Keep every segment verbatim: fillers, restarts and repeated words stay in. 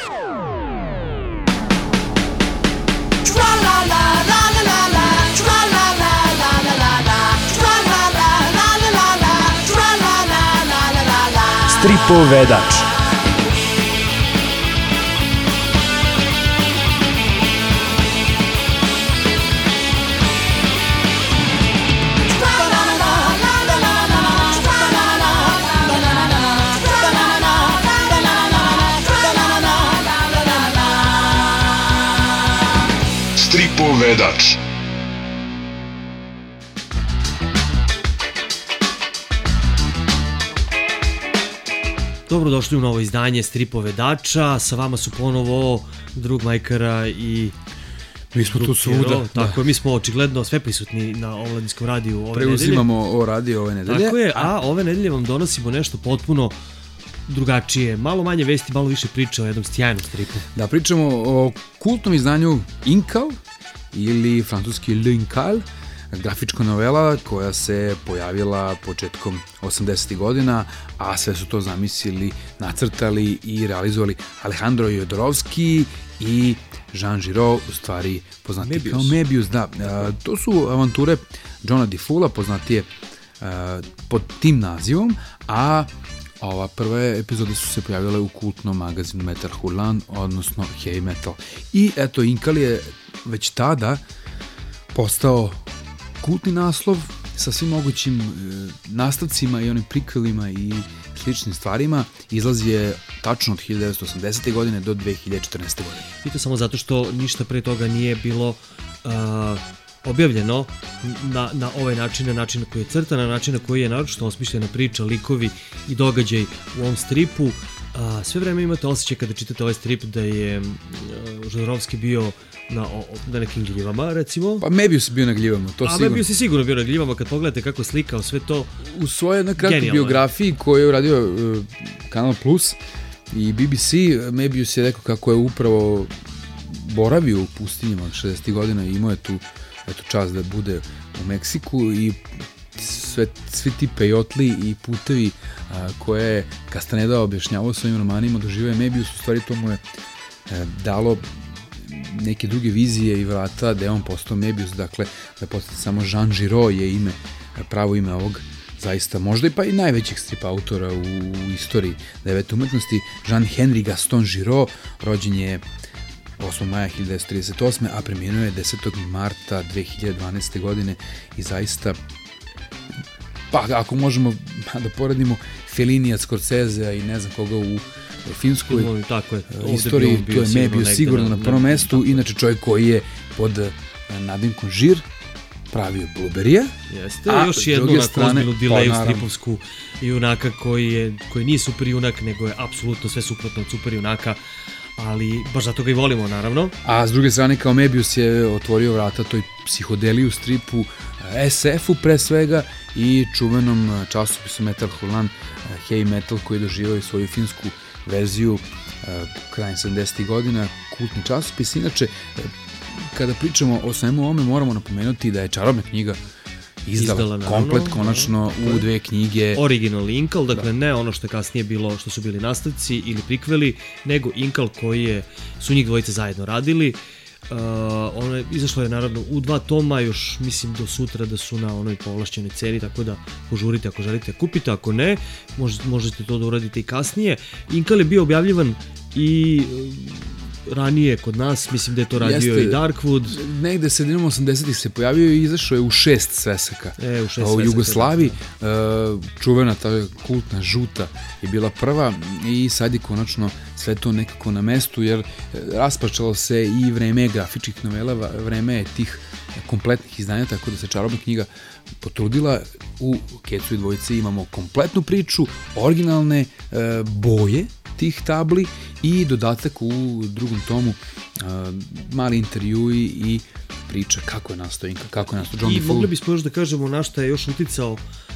Stripovedač. Stripovedač. Dobrodošli u novo izdanje Stripovedača, sa vama su ponovo drug Majkara i mi smo tu svuda. Tako je, mi smo očigledno sve prisutni na Omladinskom radiju ove nedelje. Preuzimamo o radio ove nedelje. Tako je, a ove nedelje vam donosimo nešto potpuno drugačije. Malo manje vesti, malo više priča o jednom sjajnom stripu. Da, pričamo o kultnom izdanju Inkal ili francuski L'Inkal, grafička novela koja se pojavila početkom osamdesetih godina, a sve su to zamislili, nacrtali i realizovali Alejandro Jodorowsky i Jean Giraud, u stvari poznati Mebius. kao Mebius. Da, to su avanture Johna DeFoula, poznatije pod tim nazivom, a ova prve epizode su se pojavile u kultnom magazinu Metal Hurlant, odnosno Heavy Metal. I eto, Inkal je već tada postao kultni naslov sa svim mogućim e, nastavcima i onim prikvelima i sličnim stvarima. Izlazi je tačno od hiljadu devetsto osamdesete. godine do dve hiljade četrnaeste. godine. I to samo zato što ništa pre toga nije bilo uh, objavljeno na, na ovaj način, na način na koji je crtan, na način na koji je naročito osmišljena priča, likovi i događaj u ovom stripu. Uh, sve vreme imate osjećaj kada čitate ovaj strip da je uh, Jodorowsky bio na, o, na nekim gljivama, recimo. Pa Mebius je bio na gljivama, to A sigurno. A Mebius je sigurno bio na gljivama, kad pogledate kako slikao sve to. U svojoj jednoj kratkoj biografiji koju je uradio uh, Kanal Plus i B B C, Mebius je rekao kako je upravo boravio u pustinjama šezdesetih godina i imao je tu eto, čast da bude u Meksiku i sve, svi ti pejotli i putevi a, koje je Castaneda objašnjavao svojim romanima doživao je Mebius, u stvari to mu je e, dalo neke druge vizije i vrata da je on postao Mebius, dakle da je postao samo Jean Giraud je ime, pravo ime ovog zaista možda i pa i najvećeg strip autora u, u istoriji devete umetnosti, Jean-Henri Gaston Giraud, rođen je osmog maja hiljadu devetsto trideset osme. a preminuo je desetog marta dve hiljade dvanaeste. godine i zaista, pa ako možemo da poredimo Fellinija, Scorsesea i ne znam koga u filmskoj no, tako je. istoriji, to je Mebius sigurno na, na prvom mestu, inače čovjek koji je pod nadimkom Žir pravio Blueberry-a. Jeste, a još jednu onako ozbiljnu dileju pa, stripovsku junaka koji, je, koji nije super junak, nego je apsolutno sve suprotno od super junaka, ali baš zato ga i volimo, naravno. A s druge strane, kao Mebius je otvorio vrata toj psihodeliju stripu, es efu pre svega i čuvenom časopisu Metal Hurlant, Heavy Metal, koji je doživao svoju finsku verziju uh, krajem sedamdesetih. godina, kultni časopis. Inače, kada pričamo o svemu ovome, moramo napomenuti da je čarobna knjiga izdala, izdala komplet, naravno, konačno da, u dve knjige. Original Inkal, dakle da. ne ono što je kasnije bilo, što su bili nastavci ili prikveli, nego Inkal koji je, su njih dvojice zajedno radili. Uh, ono je, izašlo je naravno u dva toma, još mislim do sutra da su na onoj povlašćenoj ceni, tako da požurite ako želite kupite, ako ne, možete, možete to da uradite i kasnije. Inkal je bio objavljivan i uh, ranije kod nas, mislim da je to radio Jeste, i Darkwood. Negde sredinom osamdesetih se pojavio i izašao je u šest svesaka. E, u šest u svesaka. Jugoslaviji, uh, čuvena ta kultna žuta je bila prva i sad je konačno sve to nekako na mestu, jer raspačalo se i vreme grafičkih novela, vreme je tih kompletnih izdanja, tako da se čarobna knjiga potrudila. U Kecu i dvojici imamo kompletnu priču, originalne e, boje tih tabli i dodatak u drugom tomu, e, mali intervjui i priča kako je nastao Inka, kako je nastao John DeFool. I mogli bismo još da kažemo na šta je još uticao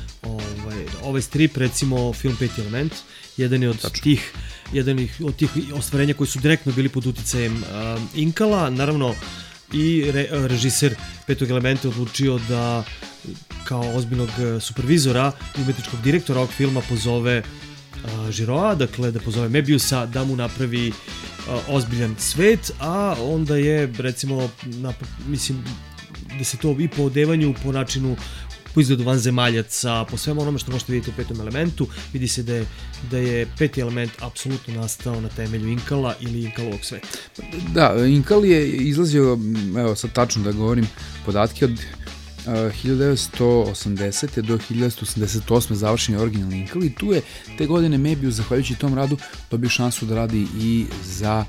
ovaj, ovaj strip, recimo film Peti element, jedan je od Tačno. tih jedan od tih ostvarenja koji su direktno bili pod uticajem um, Inkala, naravno i re, režiser Petog elementa odlučio da kao ozbiljnog supervizora i umetničkog direktora ovog filma pozove uh, Giraуда, dakle da pozove Mebiusa da mu napravi ozbiljan svet, a onda je recimo na, mislim da se to i po odevanju, po načinu, po izgledu vanzemaljaca, po svemu onome što možete vidjeti u petom elementu, vidi se da je, da je peti element apsolutno nastao na temelju Inkala ili Inkalovog sveta. Da, Inkal je izlazio, evo sad tačno da govorim podatke, od Uh, hiljadu devetsto osamdesete do hiljadu devetsto osamdeset osme završen je originalni Inkal i tu je te godine Mebius, zahvaljujući tom radu, dobio šansu da radi i za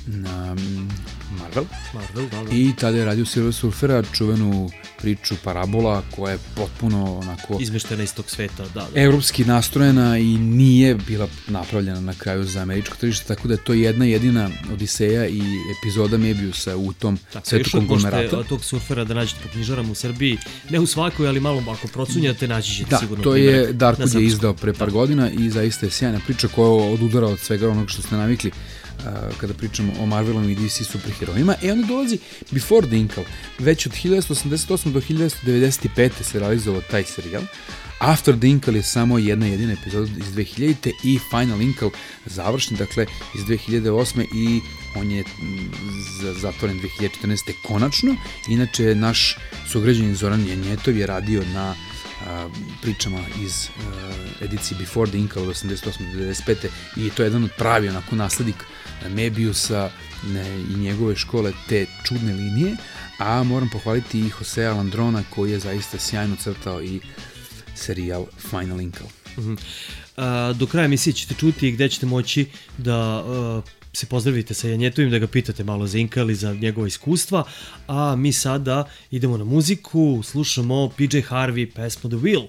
um, Marvel. Marvel, da, da. I tada je radio Silver Surfera, čuvenu priču Parabola, koja je potpuno onako izmeštena iz tog sveta, da, da. Evropski nastrojena i nije bila napravljena na kraju za američko tržište, tako da je to jedna jedina odiseja i epizoda Mebiusa u tom tako, svetu konglomerata. Možete tog surfera da nađete po knjižarama u Srbiji, ne u svakoj, ali malo ako procunjate, naći ćete da, sigurno. Da, to je Darkwood je izdao pre par da. godina i zaista je sjajna priča koja odudara od svega onog što ste navikli kada pričamo o Marvelom i D C superherojima. E onda dolazi Before the Inkal. Već od hiljadu devetsto osamdeset osme do hiljadu devetsto devedeset pete se realizovao taj serijal. After the Inkal je samo jedna jedina epizoda iz dve hiljadite i Final Inkal završen, dakle, iz dve hiljade osme i on je zatvoren dve hiljade četrnaeste konačno. Inače, naš sugrađanin Zoran Janjetov je radio na Uh, pričama iz uh, edicije Before the Inkal od osamdeset osme do devedeset pete i to je jedan od pravi onako naslednik Mebiusa ne, i njegove škole te čudne linije, a moram pohvaliti i Josea Landrona koji je zaista sjajno crtao i serijal Final Inkal. Uh-huh. Uh, do kraja emisije ćete čuti gde ćete moći da uh, se pozdravite sa Janjetovim, da ga pitate malo za Inkal i za njegova iskustva, a mi sada idemo na muziku, slušamo P J Harvey, pesmu The Wheel.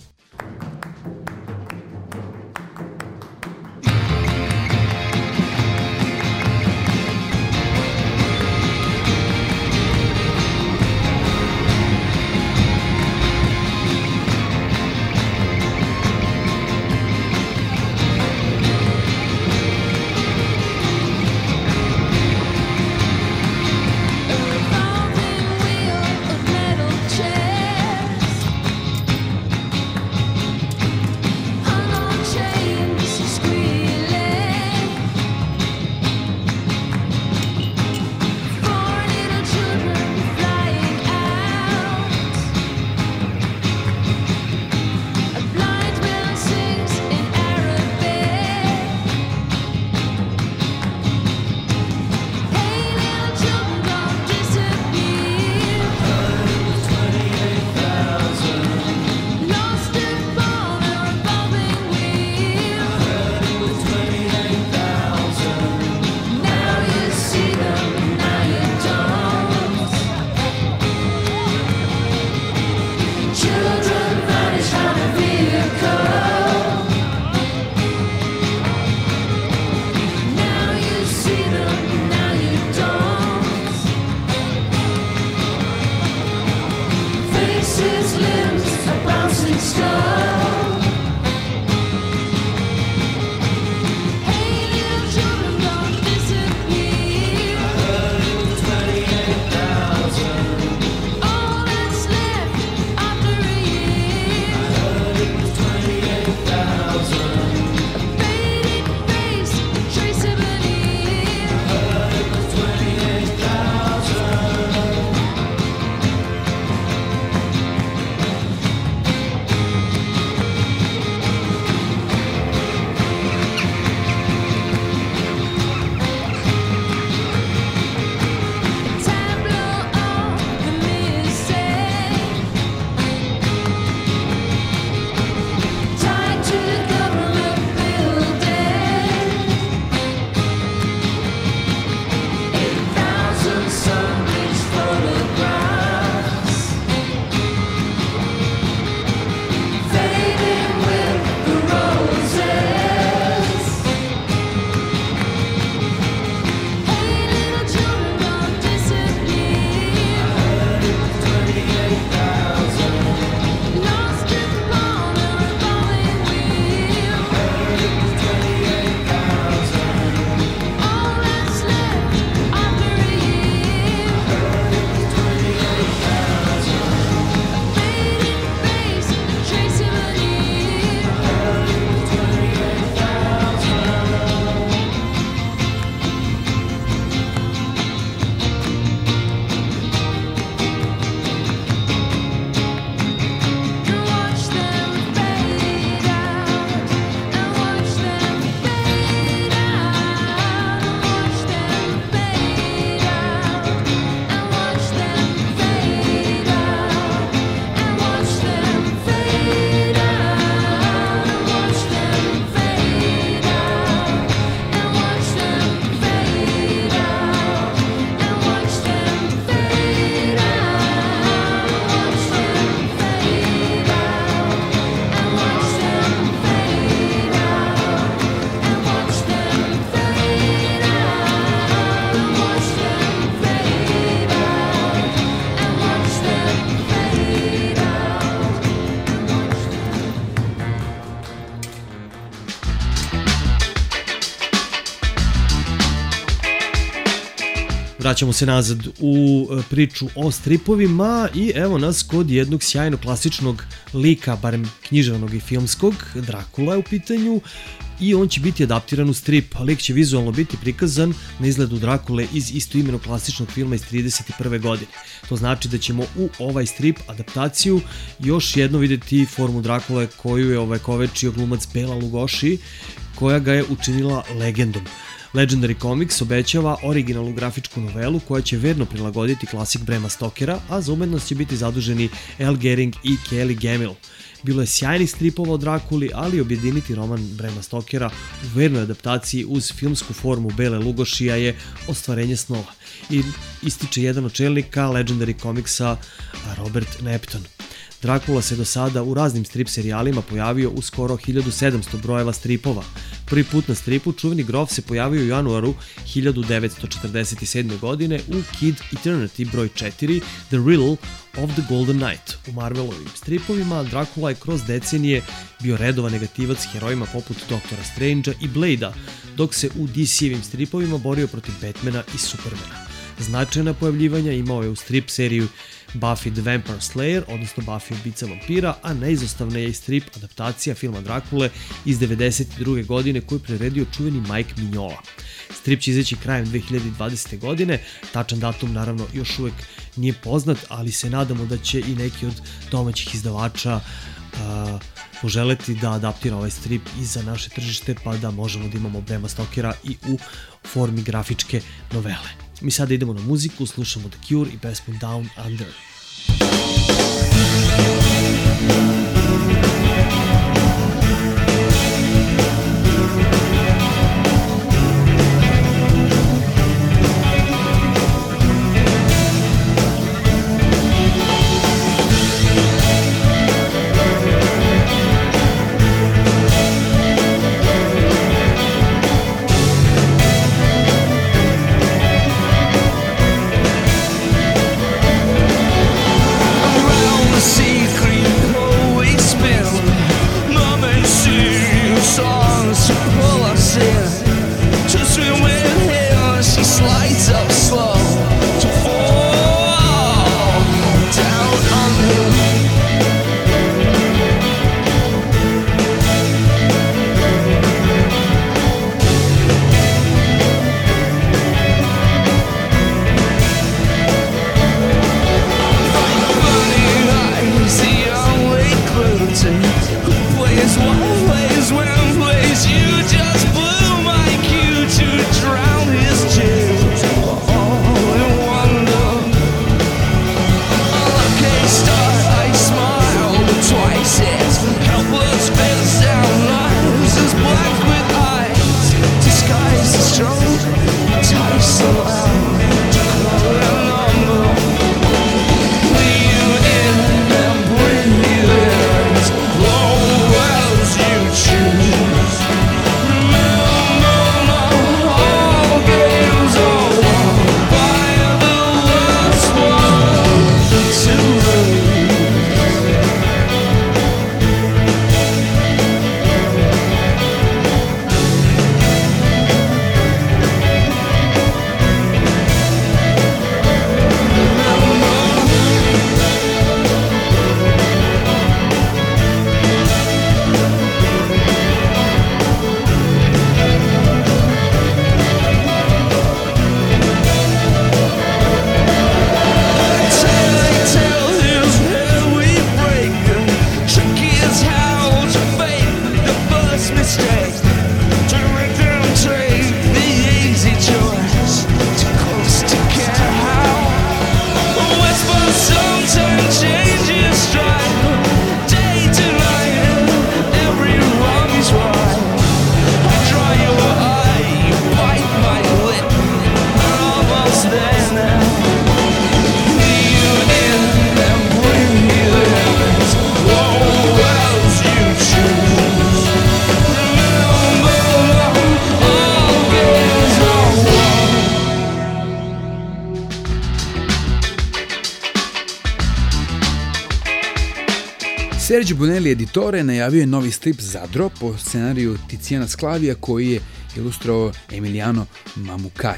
Metal chairs Vraćamo se nazad u priču o stripovima i evo nas kod jednog sjajnog klasičnog lika, barem književnog i filmskog. Drakula je u pitanju i on će biti adaptiran u strip. Lik će vizualno biti prikazan na izgledu Drakule iz istoimenog klasičnog filma iz trideset prve godine. To znači da ćemo u ovaj strip adaptaciju još jedno videti formu Drakule koju je ovekovečio glumac Bela Lugoši, koja ga je učinila legendom. Legendary Comics obećava originalnu grafičku novelu koja će verno prilagoditi klasik Brema Stokera, a za umetnost će biti zaduženi Al Gehring i Kelly Gamil. Bilo je sjajnih stripova o Drakuli, ali objediniti roman Brema Stokera u vernoj adaptaciji uz filmsku formu Bele Lugošija je ostvarenje snova. I ističe jedan od čelnika Legendary Comicsa, Robert Nepton. Drakula se do sada u raznim strip serijalima pojavio u skoro hiljadu sedamsto brojeva stripova. Prvi put na stripu čuveni grof se pojavio u januaru hiljadu devetsto četrdeset sedme. godine u Kid Eternity broj četiri The Riddle of the Golden Knight. U Marvelovim stripovima Drakula je kroz decenije bio redovan negativac herojima poput Doktora Strange-a i Blade-a, dok se u D C-evim stripovima borio protiv Batmana i Supermana. Značajna pojavljivanja imao je u strip seriju Buffy the Vampire Slayer, odnosno Buffy ubica vampira, a neizostavna je i strip adaptacija filma Drakule iz devedeset druge. godine koju je priredio čuveni Mike Mignola. Strip će izaći krajem dve hiljade dvadesete. godine, tačan datum naravno još uvek nije poznat, ali se nadamo da će i neki od domaćih izdavača uh, poželeti da adaptira ovaj strip i za naše tržište, pa da možemo da imamo Brema Stokera i u formi grafičke novele. Mi sada idemo na muziku, slušamo The Cure i pesmu Down Under. Sergio Bonelli editore najavio je novi strip Zadro po scenariju Tiziana Sclavija koji je ilustrovao Emiliano Mamukari.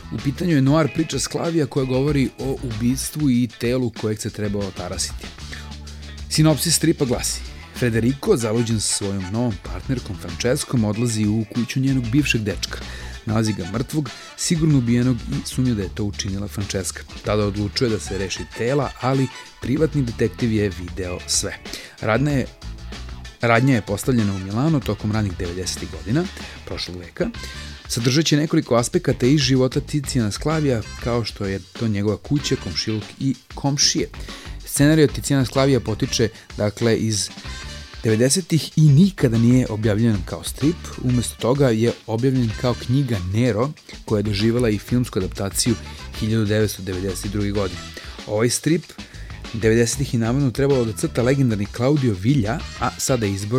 U pitanju je noir priča Sklavija koja govori o ubistvu i telu kojeg se treba otarasiti. Sinopsis stripa glasi: Federico, zaluđen sa svojom novom partnerkom Franceskom, odlazi u kuću njenog bivšeg dečka. Nalazi ga mrtvog, sigurno ubijenog i sumnja da je to učinila Francesca. Tada odlučuje da se reši tela, ali privatni detektiv je video sve. Radna je Radnja je postavljena u Milano tokom ranih devedesetih godina prošlog veka. Sadržat će nekoliko aspekata iz života Ticijana Sklavija, kao što je to njegova kuća, komšiluk i komšije. Scenario Ticijana Sklavija potiče dakle iz devedesetih i nikada nije objavljen kao strip, umesto toga je objavljen kao knjiga Nero, koja je doživjela i filmsku adaptaciju hiljadu devetsto devedeset druge. godine. Ovaj strip devedesetih je navodno trebalo da crta legendarni Claudio Villa, a sada je izbor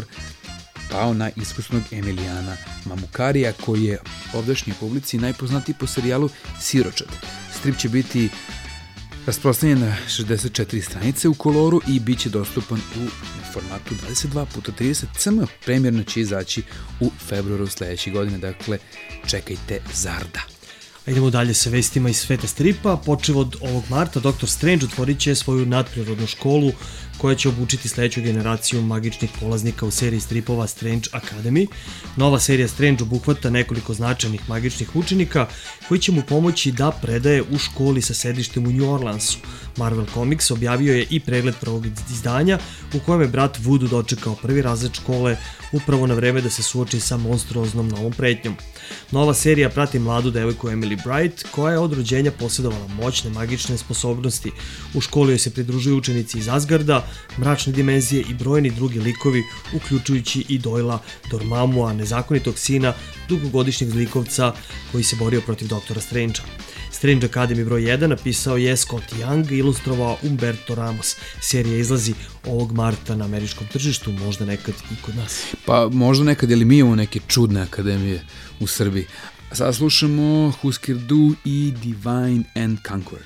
pao na iskusnog Emiliana Mamukarija, koji je ovdašnjoj publici najpoznatiji po serijalu Siročad. Strip će biti rasprostranjen na šezdeset četiri stranice u koloru i bit će dostupan u formatu dvadeset dva puta trideset cm. Premjerno će izaći u februaru sledeće godine, dakle čekajte Zarda. Idemo dalje sa vestima iz sveta stripa. Počev od ovog marta, doktor Strange otvorit će svoju nadprirodnu školu koja će obučiti sledeću generaciju magičnih polaznika u seriji stripova Strange Academy. Nova serija Strange obuhvata nekoliko značajnih magičnih učenika koji će mu pomoći da predaje u školi sa sedištem u New Orleansu. Marvel Comics objavio je i pregled prvog izdanja u kojem je brat Voodoo dočekao prvi razred škole upravo na vreme da se suoči sa monstruoznom novom pretnjom. Nova serija prati mladu devojku Emily Bright, koja je od rođenja posjedovala moćne magične sposobnosti. U školi joj se pridružuju učenici iz Asgarda, mračne dimenzije i brojni drugi likovi, uključujući i Doyla Dormamua, nezakonitog sina dugogodišnjeg zlikovca koji se borio protiv doktora Strange-a. Strange Academy broj jedan napisao je Scott Young, ilustrovao Umberto Ramos. Serija izlazi ovog marta na američkom tržištu, možda nekad i kod nas. Pa možda nekad, ili mi imamo neke čudne akademije u Srbiji. A sada slušamo Husker Du i Divine and Conquer.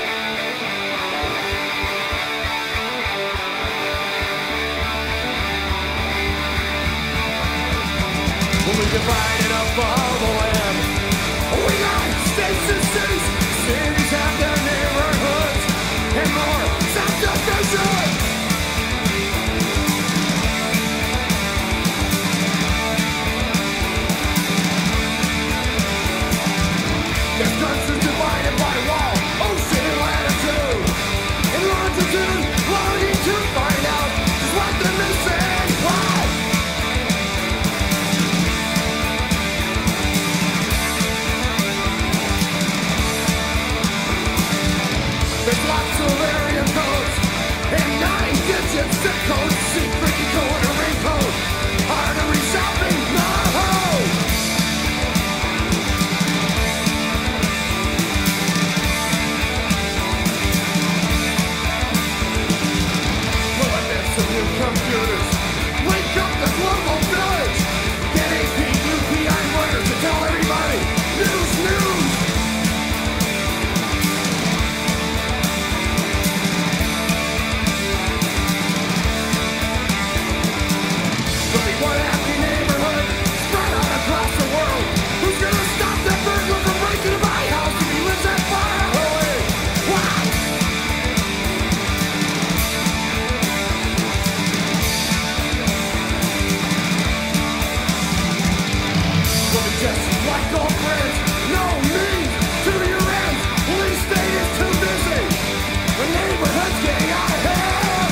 Divided up all the land. We got states and cities. Cities have their neighborhoods, and more sound just as good. Their country's divided by wall, ocean and latitude, and longitude, longing to find out just what they're missing. Why? There's lots of area codes and nine-digit zip codes. Secret code or ring code. Artery shopping, no hope. Well, I met some new computers. Wake up the global village. Get A P U P I lawyers to tell everybody. News, news. One happy neighborhood spread out across the world. Who's gonna stop that burglar from breaking into my house if he lives that far away? Wow! We'll be just like old friends. No means to your ends. Police state is too busy. The neighborhood's getting out of hand.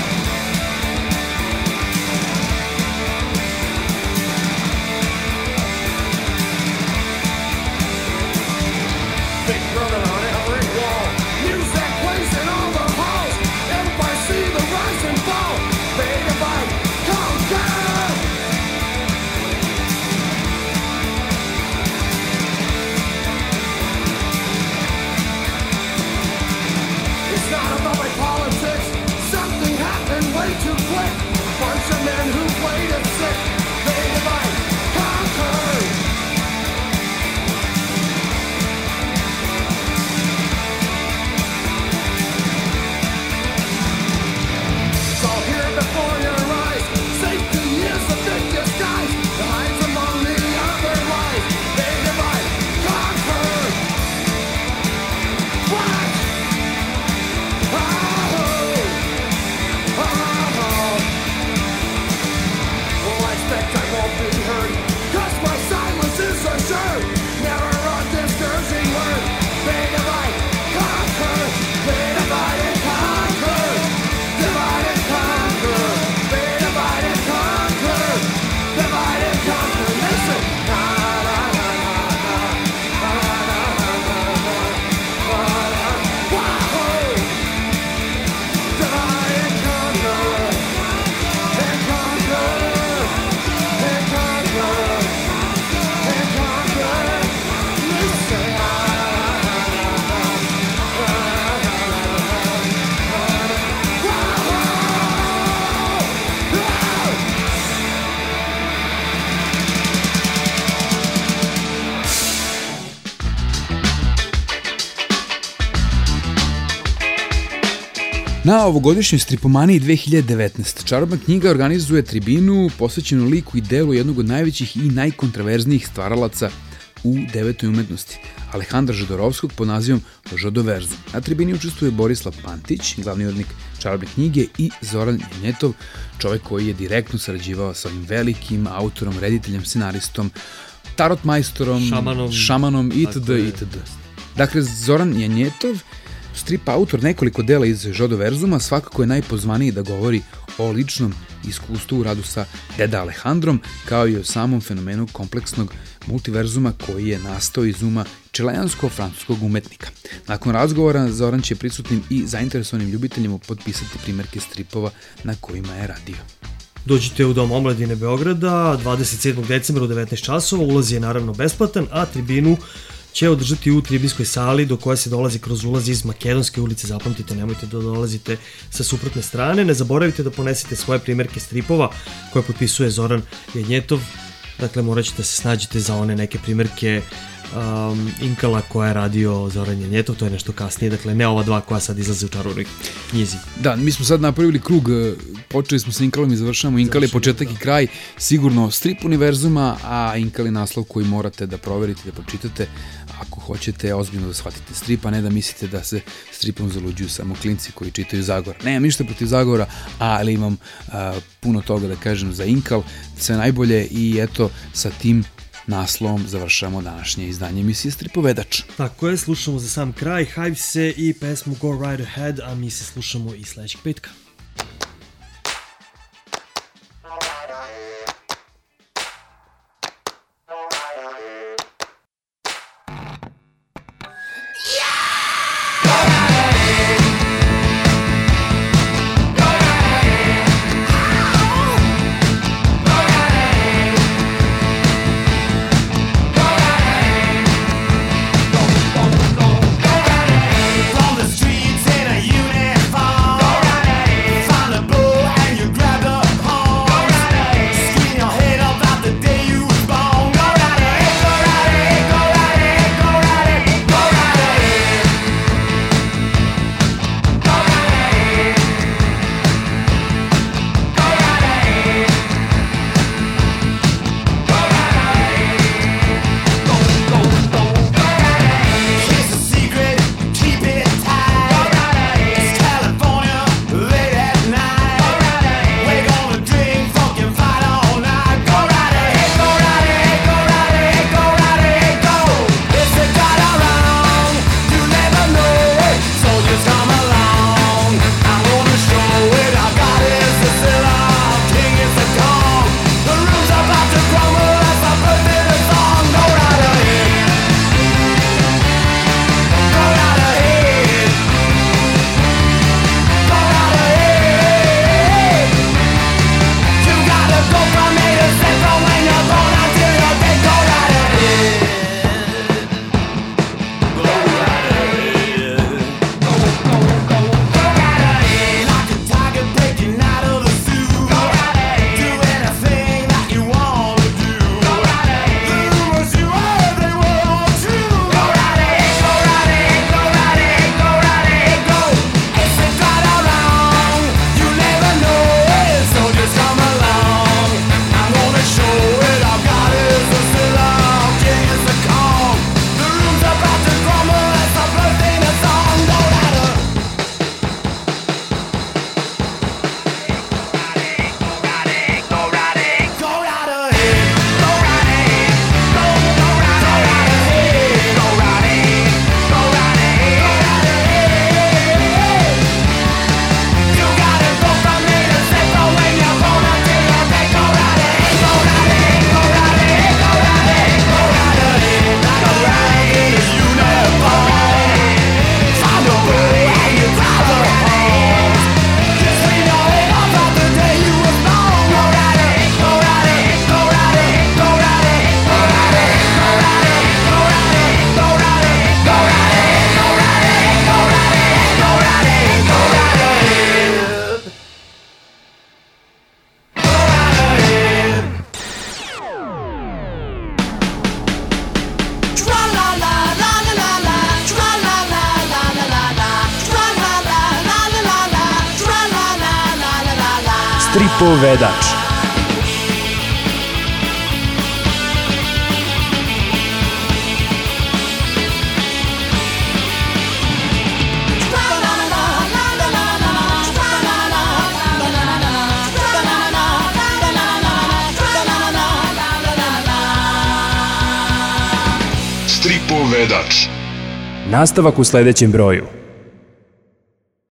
Big brother on every wall. Music plays in all the halls. Everybody see the rise and fall. Big and bite, conquer. It's not about my politics. Something happened way too quick. Bunch of men who played it sick. Big and bite, conquer. Na ovogodišnjoj stripomaniji dve hiljade devetnaeste. Čarobna knjiga organizuje tribinu posvećenu liku i delu jednog od najvećih i najkontraverznijih stvaralaca u devetoj umetnosti, Alejandra Žodorovskog pod nazivom Žodoverzu. Na tribini učestvuje Borislav Pantić, glavni urednik Čarobne knjige, i Zoran Janjetov, čovek koji je direktno sarađivao sa ovim velikim autorom, rediteljem, scenaristom, tarot majstorom, šamanom, šamanom itd. itd. Dakle, Zoran Janjetov, strip autor nekoliko dela iz Žodoverzuma, svakako je najpozvaniji da govori o ličnom iskustvu u radu sa Deda Alejandrom, kao i o samom fenomenu kompleksnog multiverzuma koji je nastao iz uma čileansko-francuskog umetnika. Nakon razgovora, Zoran će prisutnim i zainteresovanim ljubiteljima potpisati primerke stripova na kojima je radio. Dođite u Dom omladine Beograda dvadeset sedmog decembra u devetnaest časova, ulaz je naravno besplatan, a tribinu će održati u tribinskoj sali do koje se dolazi kroz ulaz iz Makedonske ulice. Zapamtite, nemojte da dolazite sa suprotne strane. Ne zaboravite da ponesete svoje primerke stripova koje potpisuje Zoran Janjetov. Dakle, morat ćete se snađite za one neke primerke um, Inkala koja je radio Zoran Janjetov, to je nešto kasnije, dakle ne ova dva koja sad izlaze u Čarobnoj knjizi. Da, mi smo sad napravili krug, počeli smo sa Inkalom i završamo. Inkal je početak i kraj, sigurno strip univerzuma, a Inkal je naslov koji morate da proverite, da pročitate ako hoćete ozbiljno da shvatite strip, a ne da mislite da se stripom zaluđuju samo klinci koji čitaju Zagora. Nemam ništa protiv Zagora, ali imam a, puno toga da kažem za Inkal, sve najbolje, i eto, sa tim naslovom završamo današnje izdanje emisije Stripovedač. Tako je, slušamo za sam kraj Hivese i pesmu Go Right Ahead, a mi se slušamo i sledećeg petka. From the streets in a uniform, Stripovedač. Stripovedač. Nastavak u sledećem broju.